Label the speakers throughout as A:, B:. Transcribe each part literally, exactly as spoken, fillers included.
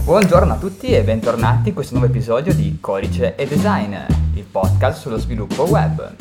A: Buongiorno a tutti e bentornati in questo nuovo episodio di Codice e Design, il podcast sullo sviluppo web.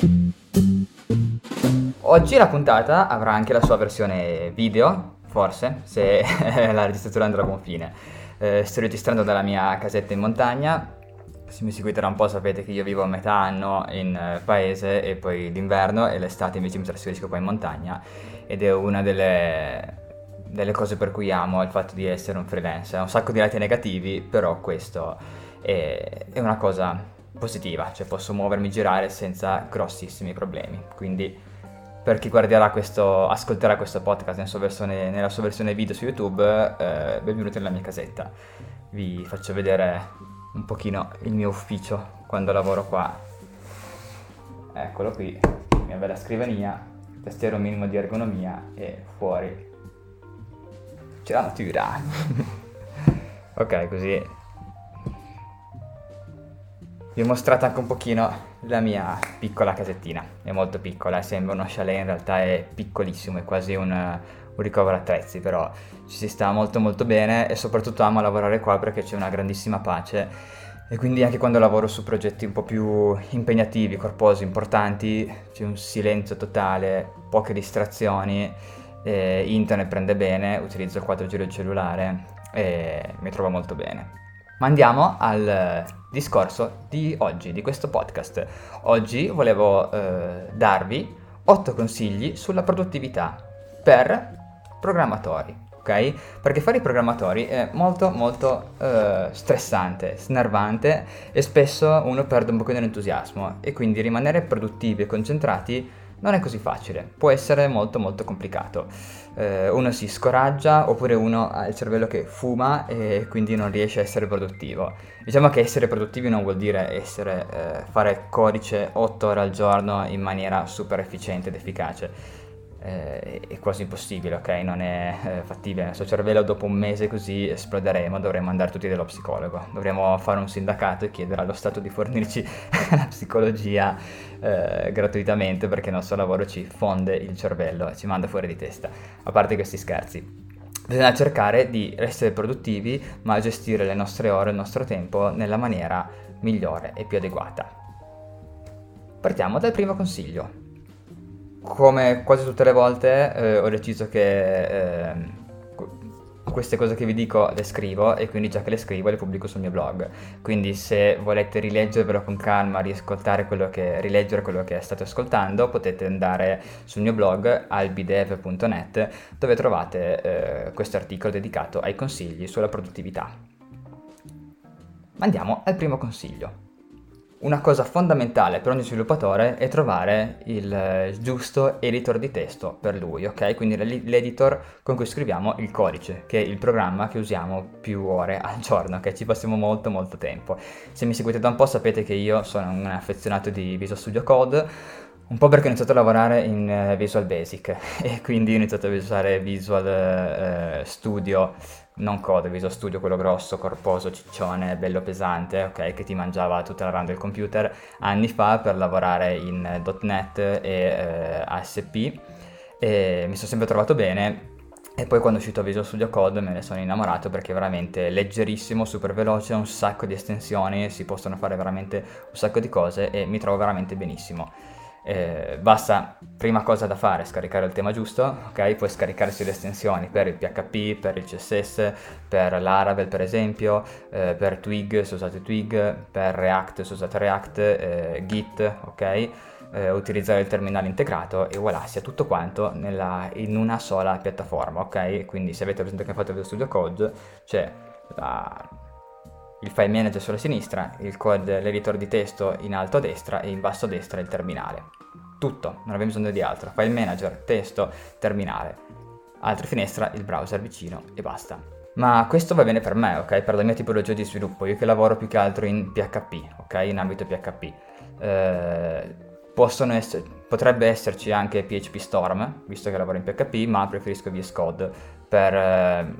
A: Oggi la puntata avrà anche la sua versione video, forse, se la registratura andrà a buon fine. Eh, sto registrando dalla mia casetta in montagna. Se mi seguite da un po' sapete che io vivo a metà anno in eh, paese e poi d'inverno, e l'estate invece mi trasferisco qua in montagna, ed è una delle, delle cose per cui amo il fatto di essere un freelance. Ha un sacco di lati negativi, però questo è, è una cosa positiva, cioè posso muovermi, girare senza grossissimi problemi. Quindi per chi guarderà questo, ascolterà questo podcast nella sua versione, nella sua versione video su YouTube, eh, benvenuti nella mia casetta. Vi faccio vedere un pochino il mio ufficio quando lavoro qua. Eccolo qui, mia bella scrivania, tastiera un minimo di ergonomia e fuori c'è la natura. Ok, così vi ho mostrato anche un pochino la mia piccola casettina. È molto piccola, sembra uno chalet, in realtà è piccolissimo, è quasi un, un ricovero attrezzi, però ci si sta molto molto bene e soprattutto amo lavorare qua perché c'è una grandissima pace, e quindi anche quando lavoro su progetti un po' più impegnativi, corposi, importanti, c'è un silenzio totale, poche distrazioni, eh, internet prende bene, utilizzo il quattro G del cellulare e mi trovo molto bene. Ma andiamo al discorso di oggi, di questo podcast. Oggi volevo eh, darvi otto consigli sulla produttività per programmatori, ok? Perché fare i programmatori è molto molto eh, stressante, snervante, e spesso uno perde un pochino l'entusiasmo, e quindi rimanere produttivi e concentrati non è così facile, può essere molto molto complicato. Eh, uno si scoraggia, oppure uno ha il cervello che fuma e quindi non riesce a essere produttivo. Diciamo che essere produttivi non vuol dire essere, eh, fare codice otto ore al giorno in maniera super efficiente ed efficace. Eh, è quasi impossibile, ok? Non è eh, fattibile. Il suo cervello dopo un mese così esploderemo, dovremmo andare tutti dallo psicologo. Dovremmo fare un sindacato e chiedere allo Stato di fornirci la psicologia eh, gratuitamente, perché il nostro lavoro ci fonde il cervello e ci manda fuori di testa. A parte questi scherzi, bisogna cercare di essere produttivi, ma gestire le nostre ore, il nostro tempo nella maniera migliore e più adeguata. Partiamo dal primo consiglio. Come quasi tutte le volte eh, ho deciso che eh, queste cose che vi dico le scrivo, e quindi già che le scrivo le pubblico sul mio blog. Quindi se volete rileggervelo con calma, riascoltare quello che, rileggere quello che state ascoltando, potete andare sul mio blog albidev punto net, dove trovate eh, questo articolo dedicato ai consigli sulla produttività. Ma andiamo al primo consiglio. Una cosa fondamentale per ogni sviluppatore è trovare il eh, giusto editor di testo per lui, ok? Quindi l'editor con cui scriviamo il codice, che è il programma che usiamo più ore al giorno, ok? Ci passiamo molto molto tempo. Se mi seguite da un po' sapete che io sono un affezionato di Visual Studio Code, un po' perché ho iniziato a lavorare in uh, Visual Basic e quindi ho iniziato a usare Visual uh, Studio, non Code, Visual Studio, quello grosso, corposo, ciccione, bello pesante, ok, che ti mangiava tutta la RAM del computer, anni fa, per lavorare in uh, .NET e uh, A S P, e mi sono sempre trovato bene. E poi quando è uscito Visual Studio Code me ne sono innamorato, perché è veramente leggerissimo, super veloce, un sacco di estensioni, si possono fare veramente un sacco di cose e mi trovo veramente benissimo. Eh, basta, prima cosa da fare, scaricare il tema giusto, ok? Puoi scaricarsi le estensioni per il P H P, per il C S S, per Laravel per esempio, eh, per Twig se usate Twig, per React se usate React, eh, Git, ok? Eh, utilizzare il terminale integrato e voilà, sia tutto quanto nella, in una sola piattaforma, ok? Quindi se avete presente che fate Visual Studio Code, c'è la, il file manager sulla sinistra, il code, l'editor di testo in alto a destra e in basso a destra il terminale. Tutto, non abbiamo bisogno di altro. File manager, testo, terminale. Altra finestra, il browser vicino e basta. Ma questo va bene per me, ok? Per la mia tipologia di sviluppo, io che lavoro più che altro in P H P, ok? In ambito P H P. Eh, possono essere, potrebbe esserci anche P H P Storm, visto che lavoro in P H P, ma preferisco V S Code per... Eh,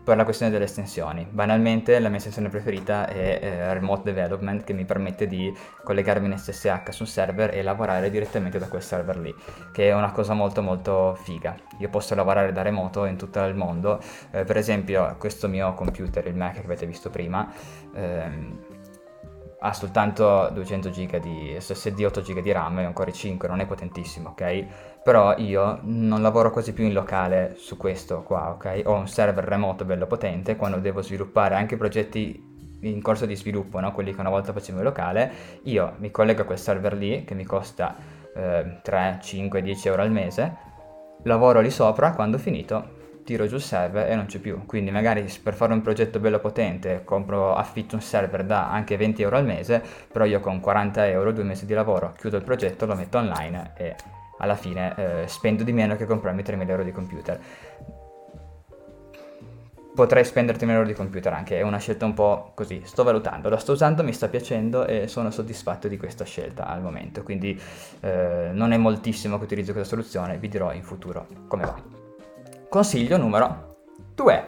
A: per la questione delle estensioni. Banalmente la mia estensione preferita è eh, Remote Development, che mi permette di collegarmi in S S H su un server e lavorare direttamente da quel server lì, che è una cosa molto molto figa. Io posso lavorare da remoto in tutto il mondo, eh, per esempio questo mio computer, il Mac che avete visto prima, ehm, ha soltanto duecento giga di S S D, otto giga di RAM e un Core i cinque, non è potentissimo, ok? Però io non lavoro quasi più in locale su questo qua, ok? Ho un server remoto bello potente, quando devo sviluppare anche progetti in corso di sviluppo, no? Quelli che una volta facevo in locale, io mi collego a quel server lì che mi costa eh, tre, cinque, dieci euro al mese, lavoro lì sopra, quando ho finito tiro giù il server e non c'è più. Quindi magari per fare un progetto bello potente compro, affitto un server da anche venti euro al mese, però io con quaranta euro, due mesi di lavoro, chiudo il progetto, lo metto online e alla fine eh, spendo di meno che comprarmi tremila euro di computer. Potrei spendere tremila euro di computer anche, è una scelta un po' così, sto valutando, la sto usando, mi sta piacendo e sono soddisfatto di questa scelta al momento, quindi eh, non è moltissimo che utilizzo questa soluzione, vi dirò in futuro come va. Consiglio numero due.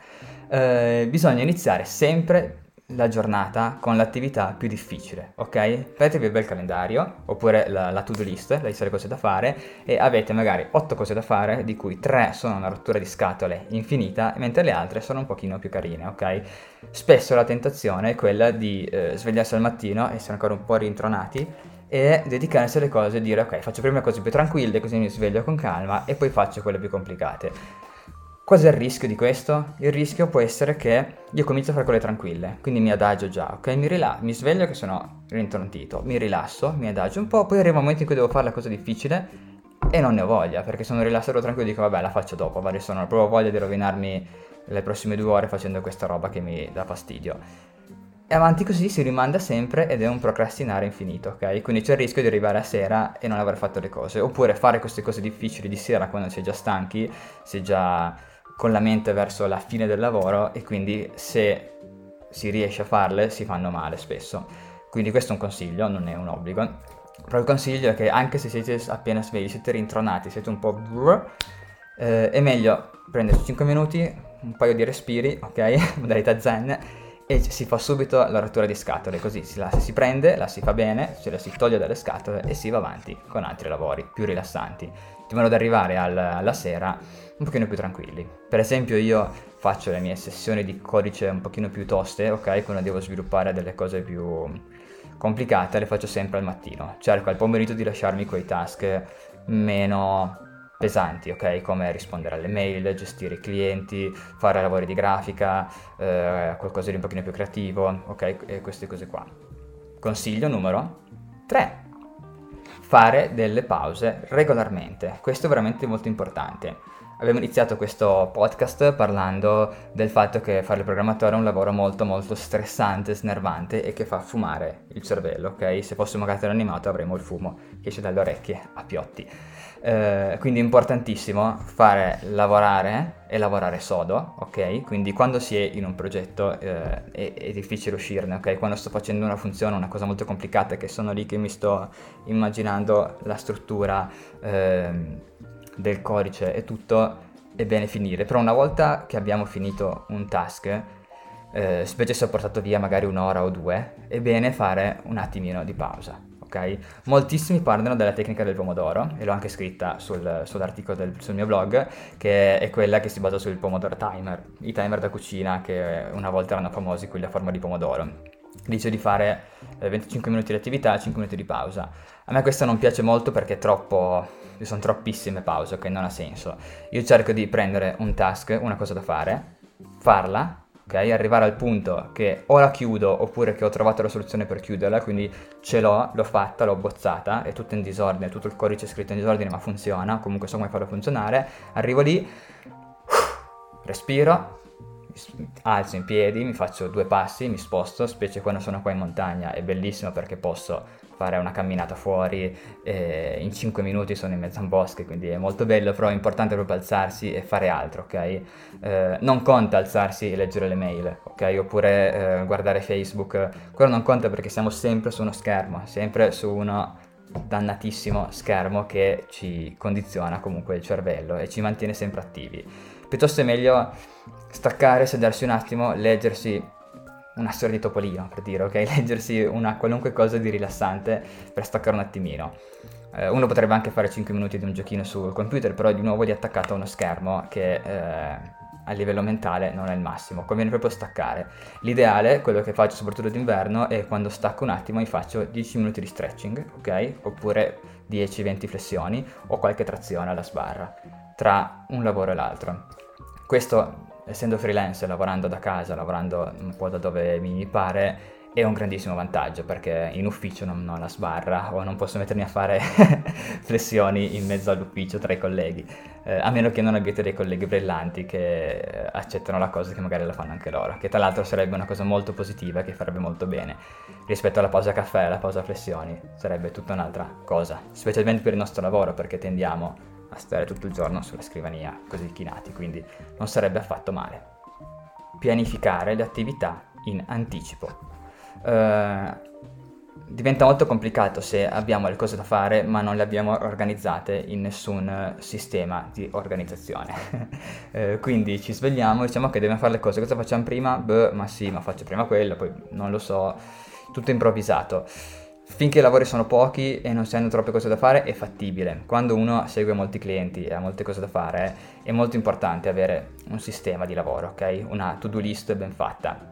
A: Eh, bisogna iniziare sempre la giornata con l'attività più difficile, ok? Fatevi un bel calendario, oppure la, la to-do list, la lista delle cose da fare, e avete magari otto cose da fare, di cui tre sono una rottura di scatole infinita, mentre le altre sono un pochino più carine, ok? Spesso la tentazione è quella di eh, svegliarsi al mattino, essere ancora un po' rintronati, e dedicarsi alle cose e dire ok, faccio prima cose più tranquille così mi sveglio con calma e poi faccio quelle più complicate. Cos'è il rischio di questo? Il rischio può essere che io comincio a fare quelle tranquille, quindi mi adagio già, ok? Mi, rila- mi sveglio che sono rintrontito, mi rilasso, mi adagio un po', poi arriva un momento in cui devo fare la cosa difficile e non ne ho voglia, perché sono rilassato tranquillo e dico vabbè la faccio dopo, adesso non ho proprio voglia di rovinarmi le prossime due ore facendo questa roba che mi dà fastidio. E avanti così si rimanda sempre ed è un procrastinare infinito, ok? Quindi c'è il rischio di arrivare a sera e non aver fatto le cose, oppure fare queste cose difficili di sera quando si è già stanchi, si è già con la mente verso la fine del lavoro e quindi se si riesce a farle si fanno male spesso. Quindi questo è un consiglio, non è un obbligo. Però il consiglio è che anche se siete appena svegli, siete rintronati, siete un po' brrr, eh, è meglio prendersi cinque minuti, un paio di respiri, ok? Modalità zen, e si fa subito la rottura di scatole, così si, la si prende, la si fa bene, ce la si toglie dalle scatole e si va avanti con altri lavori più rilassanti, di modo da arrivare al, alla sera un pochino più tranquilli. Per esempio io faccio le mie sessioni di codice un pochino più toste, ok? Quando devo sviluppare delle cose più complicate le faccio sempre al mattino. Cerco al pomeriggio di lasciarmi quei task meno pesanti, ok? Come rispondere alle mail, gestire i clienti, fare lavori di grafica, eh, qualcosa di un pochino più creativo, ok? E queste cose qua. Consiglio numero tre. Fare delle pause regolarmente. Questo è veramente molto importante. Abbiamo iniziato questo podcast parlando del fatto che fare il programmatore è un lavoro molto molto stressante, snervante e che fa fumare il cervello, ok? Se fossimo cartone animato avremmo il fumo che esce dalle orecchie a piotti. Eh, quindi è importantissimo fare lavorare e lavorare sodo, ok? Quindi quando si è in un progetto eh, è, è difficile uscirne, ok? Quando sto facendo una funzione, una cosa molto complicata, che sono lì che mi sto immaginando la struttura ehm, del codice e tutto, è bene finire. Però una volta che abbiamo finito un task, eh, specie se ho portato via magari un'ora o due, è bene fare un attimino di pausa. Okay? Moltissimi parlano della tecnica del pomodoro e l'ho anche scritta sul, sull'articolo del, sul mio blog, che è quella che si basa sul pomodoro timer, i timer da cucina che una volta erano famosi, quelli a forma di pomodoro. Dice di fare eh, venticinque minuti di attività, cinque minuti di pausa. A me questo non piace molto perché è troppo, ci sono troppissime pause, ok? Non ha senso. Io cerco di prendere un task, una cosa da fare, farla, ok? Arrivare al punto che o la chiudo oppure che ho trovato la soluzione per chiuderla, quindi ce l'ho, l'ho fatta, l'ho bozzata, è tutto in disordine, tutto il codice è scritto in disordine ma funziona, comunque so come farlo funzionare, arrivo lì, respiro, alzo in piedi, mi faccio due passi, mi sposto, specie quando sono qua in montagna, è bellissimo perché posso fare una camminata fuori, eh, in cinque minuti sono in mezzo a un bosco, quindi è molto bello, però è importante proprio alzarsi e fare altro, ok? Eh, non conta alzarsi e leggere le mail, ok? Oppure eh, guardare Facebook, quello non conta perché siamo sempre su uno schermo, sempre su uno dannatissimo schermo che ci condiziona comunque il cervello e ci mantiene sempre attivi. Piuttosto è meglio staccare, sedersi un attimo, leggersi una storia di Topolino, per dire, ok? Leggersi una qualunque cosa di rilassante per staccare un attimino. Eh, uno potrebbe anche fare cinque minuti di un giochino sul computer, però di nuovo lì attaccato a uno schermo che eh, a livello mentale non è il massimo, conviene proprio staccare. L'ideale, quello che faccio soprattutto d'inverno, è quando stacco un attimo mi faccio dieci minuti di stretching, ok? Oppure dieci venti flessioni o qualche trazione alla sbarra tra un lavoro e l'altro. Questo, essendo freelance, lavorando da casa, lavorando un po' da dove mi pare, è un grandissimo vantaggio, perché in ufficio non ho la sbarra o non posso mettermi a fare flessioni in mezzo all'ufficio tra i colleghi, eh, a meno che non abbiate dei colleghi brillanti che eh, accettano la cosa, che magari la fanno anche loro, che tra l'altro sarebbe una cosa molto positiva e che farebbe molto bene rispetto alla pausa caffè e alla pausa flessioni. Sarebbe tutta un'altra cosa, specialmente per il nostro lavoro, perché tendiamo a stare tutto il giorno sulla scrivania così chinati, quindi non sarebbe affatto male. Pianificare le attività in anticipo. Uh, diventa molto complicato se abbiamo le cose da fare ma non le abbiamo organizzate in nessun sistema di organizzazione. uh, quindi ci svegliamo e diciamo che dobbiamo fare le cose, cosa facciamo prima? Beh, ma sì, ma faccio prima quello, poi non lo so, tutto improvvisato. Finché i lavori sono pochi e non si hanno troppe cose da fare è fattibile. Quando uno segue molti clienti e ha molte cose da fare è molto importante avere un sistema di lavoro, ok? Una to-do list ben fatta.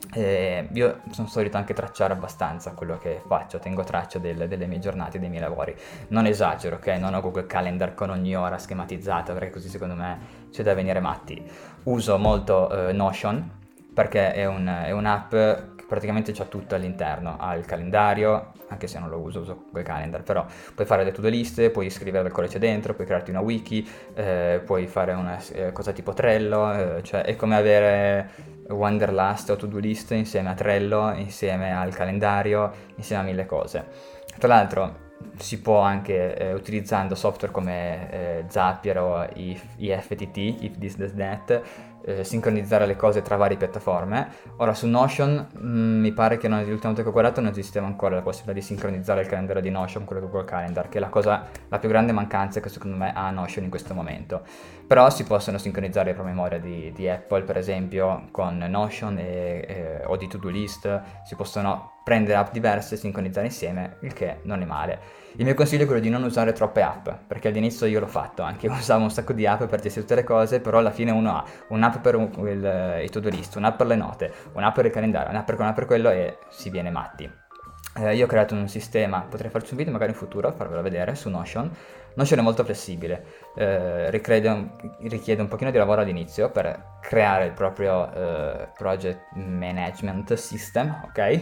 A: Eh, io sono solito anche tracciare abbastanza quello che faccio, tengo traccia del, delle mie giornate, dei miei lavori. Non esagero, ok? Non ho Google Calendar con ogni ora schematizzata, perché così secondo me c'è da venire matti. Uso molto eh, Notion, perché è, un, è un'app che praticamente c'ha tutto all'interno. Ha il calendario, anche se non lo uso, uso Google Calendar, però puoi fare le to-do list, puoi scrivere il codice dentro, puoi crearti una wiki, eh, puoi fare una eh, cosa tipo Trello, eh, cioè è come avere Wanderlust o to-do list insieme a Trello, insieme al calendario, insieme a mille cose. Tra l'altro si può anche, eh, utilizzando software come eh, Zapier o I F T T, If This Does That, eh, sincronizzare le cose tra varie piattaforme. Ora su Notion mh, mi pare che nell'ultima volta che ho guardato non esisteva ancora la possibilità di sincronizzare il calendario di Notion con il Google Calendar, che è la cosa, la più grande mancanza che secondo me ha Notion in questo momento. Però si possono sincronizzare le promemoria di, di Apple, per esempio, con Notion e, e, o di To-Do List. Si possono prendere app diverse e sincronizzare insieme, il che non è male. Il mio consiglio è quello di non usare troppe app, perché all'inizio io l'ho fatto, anche usavo un sacco di app per gestire tutte le cose, però alla fine uno ha un'app per un, il, il to-do list, un'app per le note, un'app per il calendario, un'app per, un'app per quello e si viene matti. Eh, io ho creato un sistema, potrei farci un video magari in futuro, farvelo vedere, su Notion. Notion è molto flessibile, eh, richiede, un, richiede un pochino di lavoro all'inizio per creare il proprio eh, project management system,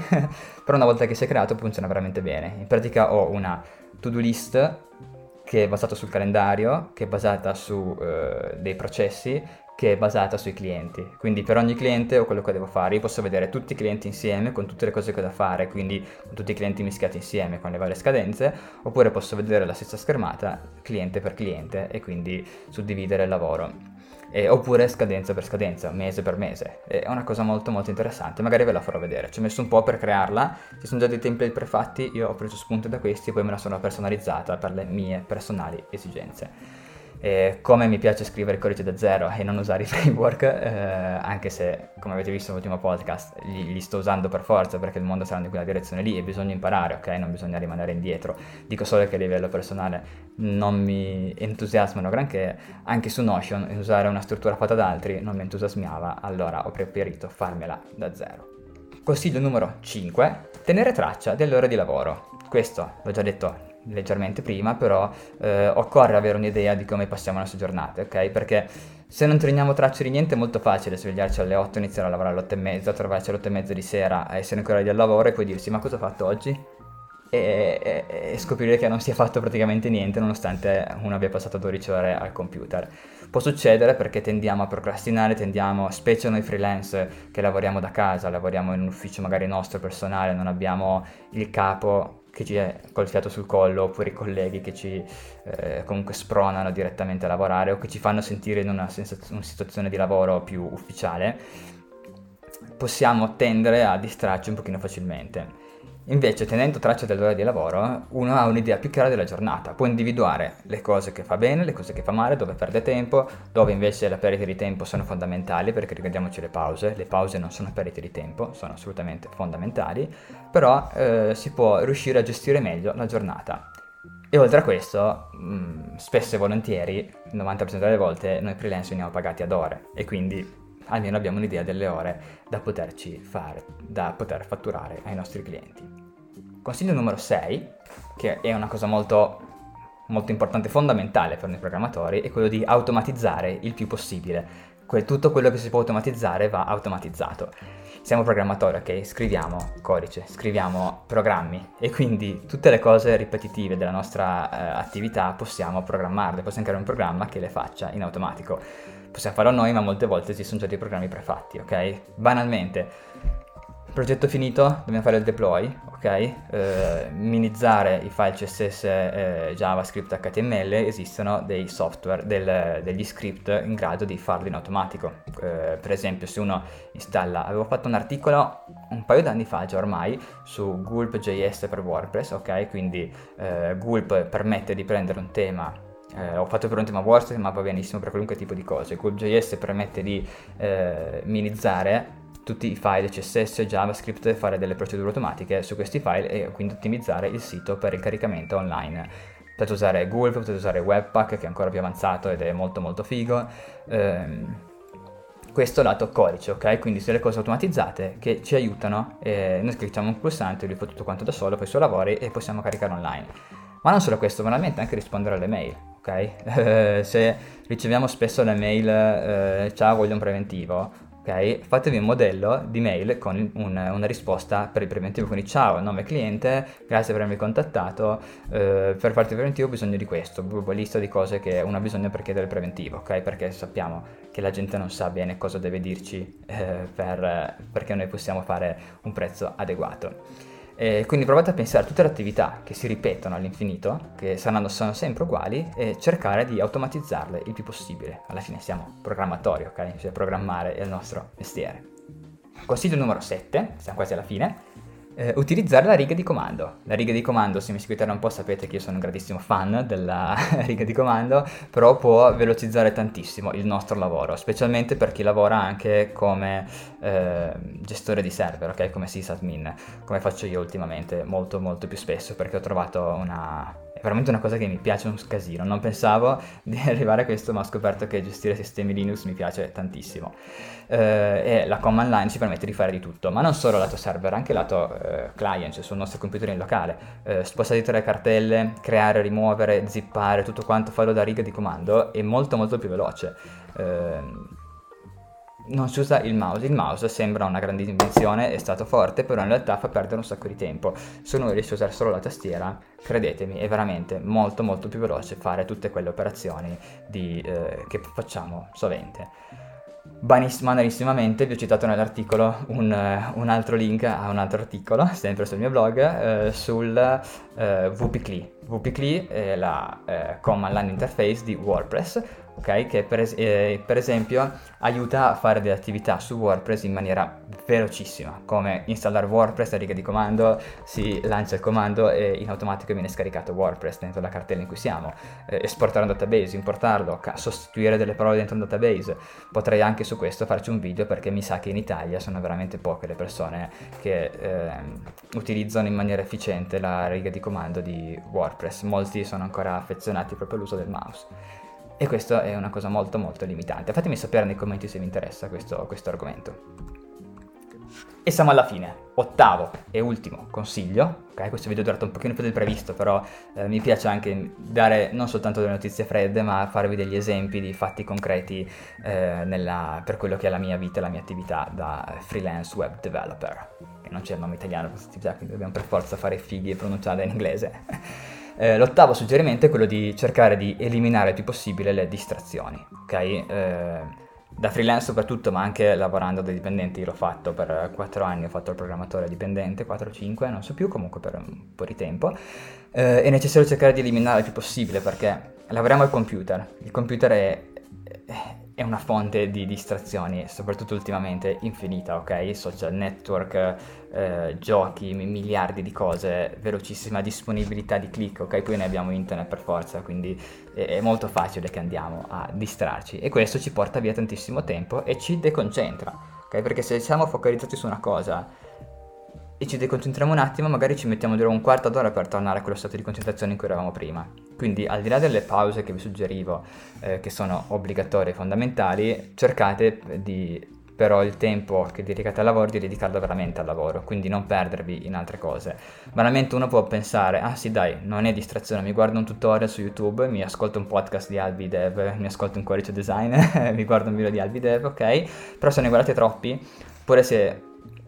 A: ok? Però una volta che si è creato funziona veramente bene. In pratica ho una to-do list che è basata sul calendario, che è basata su eh, dei processi, che è basata sui clienti. Quindi per ogni cliente ho quello che devo fare. Io posso vedere tutti i clienti insieme con tutte le cose che ho da fare, quindi con tutti i clienti mischiati insieme con le varie scadenze, oppure posso vedere la stessa schermata cliente per cliente e quindi suddividere il lavoro. Eh, oppure scadenza per scadenza, mese per mese. È una cosa molto molto interessante, magari ve la farò vedere. Ci ho messo un po' per crearla, ci sono già dei template prefatti, io ho preso spunto da questi e poi me la sono personalizzata per le mie personali esigenze. Eh, come mi piace scrivere il codice da zero e non usare i framework, eh, anche se, come avete visto nell'ultimo podcast, li, li sto usando per forza perché il mondo sarà in quella direzione lì e bisogna imparare, ok? Non bisogna rimanere indietro. Dico solo che a livello personale non mi entusiasmano granché, anche su Notion usare una struttura fatta da altri non mi entusiasmava, allora ho preferito farmela da zero. Consiglio numero cinque, tenere traccia delle ore di lavoro. Questo l'ho già detto leggermente prima, però eh, occorre avere un'idea di come passiamo le nostre giornate, ok? Perché se non teniamo traccia di niente è molto facile svegliarci alle otto, iniziare a lavorare alle otto e mezza, trovarci alle otto e mezza di sera a essere ancora lì al lavoro e poi dirsi ma cosa ho fatto oggi? E, e, e scoprire che non si è fatto praticamente niente nonostante uno abbia passato dodici ore al computer. Può succedere perché tendiamo a procrastinare, tendiamo, specie noi freelance che lavoriamo da casa, lavoriamo in un ufficio magari nostro personale, non abbiamo il capo che ci è col fiato sul collo, oppure i colleghi che ci eh, comunque spronano direttamente a lavorare o che ci fanno sentire in una, sensaz- una situazione di lavoro più ufficiale, possiamo tendere a distrarci un pochino facilmente. Invece, tenendo traccia delle ore di lavoro, uno ha un'idea più chiara della giornata, può individuare le cose che fa bene, le cose che fa male, dove perde tempo, dove invece le perdite di tempo sono fondamentali, perché ricordiamoci le pause, le pause non sono perdite di tempo, sono assolutamente fondamentali, però eh, si può riuscire a gestire meglio la giornata. E oltre a questo, mh, spesso e volentieri, il novanta per cento delle volte, noi freelance veniamo pagati ad ore, e quindi almeno abbiamo un'idea delle ore da poterci fare, da poter fatturare ai nostri clienti. Consiglio numero sei, che è una cosa molto, molto importante, fondamentale per noi programmatori, è quello di automatizzare il più possibile. Que- tutto quello che si può automatizzare va automatizzato. Siamo programmatori, ok? Scriviamo codice, scriviamo programmi e quindi tutte le cose ripetitive della nostra eh, attività possiamo programmarle, possiamo creare un programma che le faccia in automatico. Possiamo farlo noi, ma molte volte ci sono già dei programmi prefatti, ok? Banalmente, progetto finito, dobbiamo fare il deploy, ok? Eh, minimizzare i file C S S, eh, JavaScript, H T M L, esistono dei software, del, degli script in grado di farlo in automatico. Eh, per esempio, se uno installa, avevo fatto un articolo un paio d'anni fa già ormai su Gulp punto J S per WordPress, ok? Quindi eh, Gulp permette di prendere un tema. Eh, ho fatto per un tema WordPress, ma va benissimo per qualunque tipo di cose. Gulp punto J S permette di eh, minimizzare tutti i file C S S, JavaScript, e fare delle procedure automatiche su questi file e quindi ottimizzare il sito per il caricamento online. Potete usare Gulp, potete usare Webpack, che è ancora più avanzato ed è molto molto figo. Ehm, questo lato codice, ok? Quindi se le cose automatizzate che ci aiutano, eh, noi clicchiamo un pulsante, lui fa tutto quanto da solo, poi i suoi lavori e possiamo caricare online. Ma non solo questo, banalmente anche rispondere alle mail, ok? Eh, se riceviamo spesso le mail, eh, ciao, voglio un preventivo, ok? Fatevi un modello di mail con un, una risposta per il preventivo, quindi ciao, nome cliente, grazie per avermi contattato, eh, per farti il preventivo ho bisogno di questo, proprio lista di cose che uno ha bisogno per chiedere il preventivo, ok? Perché sappiamo che la gente non sa bene cosa deve dirci eh, per, perché noi possiamo fare un prezzo adeguato. E quindi provate a pensare a tutte le attività che si ripetono all'infinito, che saranno sono sempre uguali, e cercare di automatizzarle il più possibile. Alla fine siamo programmatori, ok? Cioè programmare è il nostro mestiere. Consiglio numero sette, siamo quasi alla fine. Eh, utilizzare la riga di comando. La riga di comando, se mi seguite da un po' sapete che io sono un grandissimo fan della riga di comando, però può velocizzare tantissimo il nostro lavoro, specialmente per chi lavora anche come eh, gestore di server, ok? Come sysadmin, come faccio io ultimamente, molto molto più spesso, perché ho trovato una... è veramente una cosa che mi piace un casino. Non pensavo di arrivare a questo, ma ho scoperto che gestire sistemi Linux mi piace tantissimo. Eh, e la command line ci permette di fare di tutto, ma non solo lato server, anche lato eh, client, cioè sul nostro computer in locale. Eh, spostare le cartelle, creare, rimuovere, zippare, tutto quanto, farlo da riga di comando è molto molto più veloce. Eh, non si usa il mouse, il mouse sembra una grande invenzione, è stato forte, però in realtà fa perdere un sacco di tempo. Se uno riesce a usare solo la tastiera, credetemi, è veramente molto molto più veloce fare tutte quelle operazioni di, eh, che facciamo sovente. Banissimamente, banissimamente vi ho citato nell'articolo un, eh, un altro link a un altro articolo, sempre sul mio blog, eh, sul eh, W P C L I. W P C L I è la eh, command line interface di WordPress, ok? Che per, es- eh, per esempio aiuta a fare delle attività su WordPress in maniera velocissima, come installare WordPress a riga di comando, si lancia il comando e in automatico viene scaricato WordPress dentro la cartella in cui siamo, eh, esportare un database, importarlo, ca- sostituire delle parole dentro un database. Potrei anche su questo farci un video, perché mi sa che in Italia sono veramente poche le persone che eh, utilizzano in maniera efficiente la riga di comando di WordPress. Molti sono ancora affezionati proprio all'uso del mouse. E questo è una cosa molto molto limitante. Fatemi sapere nei commenti se vi interessa questo, questo argomento. E siamo alla fine, ottavo e ultimo consiglio, ok? Questo video è durato un pochino più del previsto, però eh, mi piace anche dare non soltanto delle notizie fredde, ma farvi degli esempi di fatti concreti eh, nella, per quello che è la mia vita e la mia attività da freelance web developer. Che non c'è il nome italiano per questa attività, quindi dobbiamo per forza fare fighi e pronunciarla in inglese. Eh, l'ottavo suggerimento è quello di cercare di eliminare il più possibile le distrazioni, ok? Eh, da freelance soprattutto, ma anche lavorando da dipendente. Io l'ho fatto per quattro anni, ho fatto il programmatore dipendente, quattro cinque, non so più, comunque per un po' di tempo. Eh, è necessario cercare di eliminare il più possibile, perché lavoriamo al computer, il computer è, è una fonte di distrazioni, soprattutto ultimamente, infinita, ok? Social network, eh, giochi, miliardi di cose, velocissima disponibilità di click, ok? Poi ne abbiamo internet per forza, quindi è, è molto facile che andiamo a distrarci e questo ci porta via tantissimo tempo e ci deconcentra, ok? Perché se siamo focalizzati su una cosa e ci deconcentriamo un attimo, magari ci mettiamo di nuovo un quarto d'ora per tornare a quello stato di concentrazione in cui eravamo prima. Quindi al di là delle pause che vi suggerivo, eh, che sono obbligatorie e fondamentali, cercate di però il tempo che dedicate al lavoro di dedicarlo veramente al lavoro, quindi non perdervi in altre cose. Banalmente uno può pensare, ah sì dai, non è distrazione, mi guardo un tutorial su YouTube, mi ascolto un podcast di Albi Dev, mi ascolto un codice design, mi guardo un video di Albi Dev, ok? Però se ne guardate troppi, pure se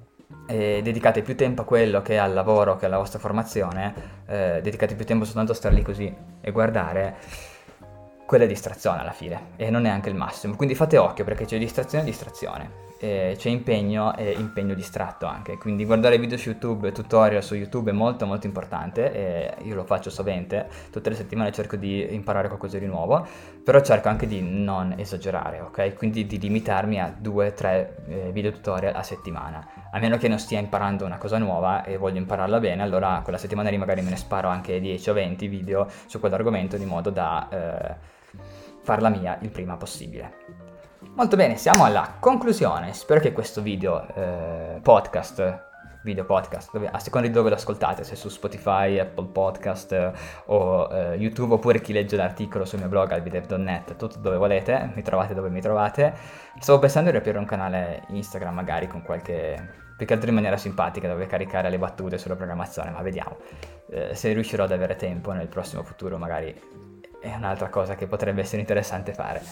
A: e dedicate più tempo a quello che al lavoro, che alla vostra formazione, eh, dedicate più tempo soltanto a stare lì così e guardare, quella è distrazione alla fine e non è anche il massimo, quindi fate occhio perché c'è distrazione e distrazione, e c'è impegno e impegno distratto anche, quindi guardare video su YouTube, tutorial su YouTube è molto molto importante e io lo faccio sovente, tutte le settimane cerco di imparare qualcosa di nuovo, però cerco anche di non esagerare, ok? Quindi di limitarmi a due tre eh, video tutorial a settimana, a meno che non stia imparando una cosa nuova e voglio impararla bene, allora quella settimana lì magari me ne sparo anche dieci o venti video su quell'argomento di modo da eh, farla mia il prima possibile. Molto bene, siamo alla conclusione. Spero che questo video eh, podcast, video podcast, dove, a seconda di dove lo ascoltate, se su Spotify, Apple Podcast eh, o eh, YouTube, oppure chi legge l'articolo sul mio blog albidev punto net, tutto dove volete, mi trovate dove mi trovate. Stavo pensando di aprire un canale Instagram magari con qualche, più che altro in maniera simpatica, dove caricare le battute sulla programmazione, ma vediamo. Eh, se riuscirò ad avere tempo nel prossimo futuro magari è un'altra cosa che potrebbe essere interessante fare.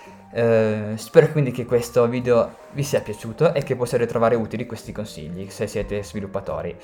A: Uh, spero quindi che questo video vi sia piaciuto e che possiate trovare utili questi consigli se siete sviluppatori,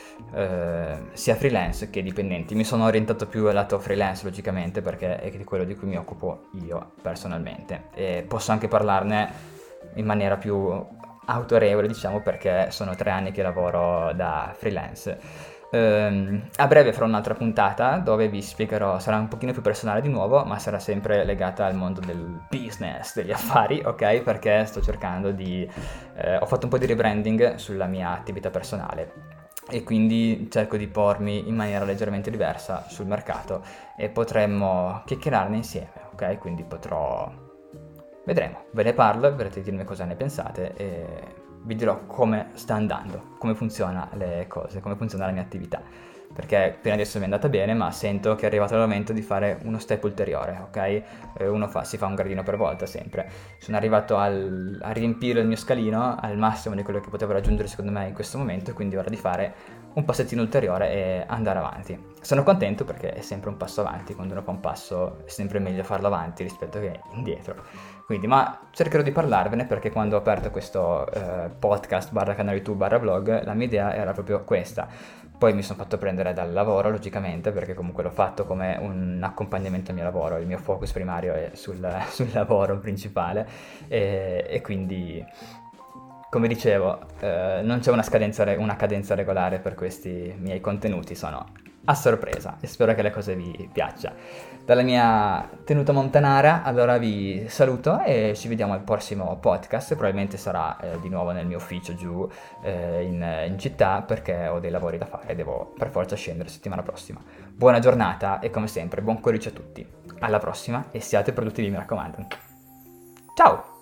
A: uh, sia freelance che dipendenti. Mi sono orientato più al lato freelance logicamente perché è di quello di cui mi occupo io personalmente e posso anche parlarne in maniera più autorevole, diciamo, perché sono tre anni che lavoro da freelance. Uh, a breve farò un'altra puntata dove vi spiegherò, sarà un pochino più personale di nuovo, ma sarà sempre legata al mondo del business, degli affari, ok? Perché sto cercando di... Eh, ho fatto un po' di rebranding sulla mia attività personale e quindi cerco di pormi in maniera leggermente diversa sul mercato e potremmo chiacchierarne insieme, ok? Quindi potrò... vedremo, ve ne parlo, vedrete dirmi cosa ne pensate e... vi dirò come sta andando, come funziona le cose, come funziona la mia attività, perché fino adesso mi è andata bene, ma sento che è arrivato il momento di fare uno step ulteriore, ok? Eh, uno fa, si fa un gradino per volta sempre. Sono arrivato al, a riempire il mio scalino al massimo di quello che potevo raggiungere secondo me in questo momento, quindi è ora di fare un passettino ulteriore e andare avanti. Sono contento perché è sempre un passo avanti, quando uno fa un passo è sempre meglio farlo avanti rispetto che indietro. Quindi, ma cercherò di parlarvene perché quando ho aperto questo eh, podcast barra canale YouTube barra blog, la mia idea era proprio questa. Poi mi sono fatto prendere dal lavoro, logicamente, perché comunque l'ho fatto come un accompagnamento al mio lavoro, il mio focus primario è sul, sul lavoro principale e, e quindi, come dicevo, eh, non c'è una, scadenza, una cadenza regolare per questi miei contenuti, sono a sorpresa e spero che le cose vi piaccia. Dalla mia tenuta montanara allora vi saluto e ci vediamo al prossimo podcast, probabilmente sarà eh, di nuovo nel mio ufficio giù eh, in, in città perché ho dei lavori da fare e devo per forza scendere settimana prossima. Buona giornata e come sempre buon corice a tutti, alla prossima e siate produttivi, mi raccomando. Ciao!